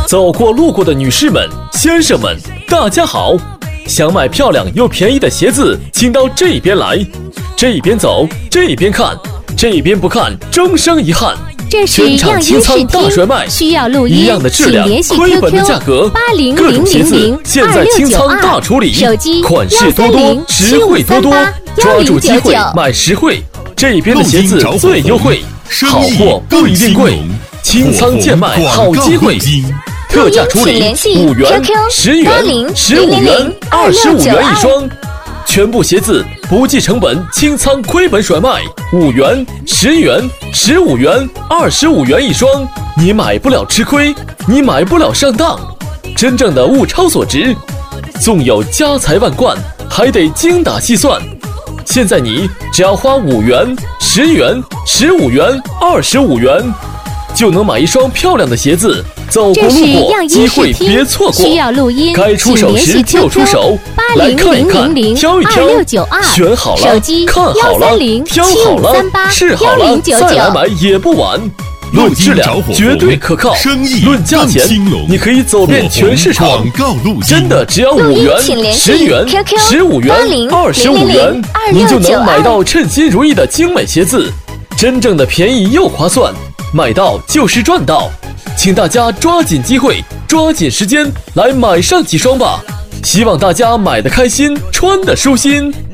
走过路过的女士们、先生们，大家好！想买漂亮又便宜的鞋子，请到这边来。这边走，这边看，这边不看，终生遗憾。 这是样音视听，需要录音， 一样的质量，亏本的价格，各种鞋子现在清仓大处理， 手机款式多多，实惠多多，抓住机会买实惠。这边的鞋子最优惠，好货不一定贵，清仓贱卖好机会。特价处理5元、10元、15元、25元一双，全部鞋子不计成本清仓亏本甩卖，5元、10元、15元、25元一双，你买不了吃亏，你买不了上当，真正的物超所值，纵有家财万贯，还得精打细算。现在你只要花5元、10元、15元、25元，就能买一双漂亮的鞋子。走过路过，机会别错过。该出手时就出手，来看一看，挑一挑，选好了，看好了，挑好了，试好了，再来买也不晚。论质量绝对可靠，论价钱你可以走遍全市场，真的只要5元、10元、15元、25元，您就能买到称心如意的精美鞋子，真正的便宜又划算，买到就是赚到。请大家抓紧机会，抓紧时间来买上几双吧！希望大家买得开心，穿得舒心。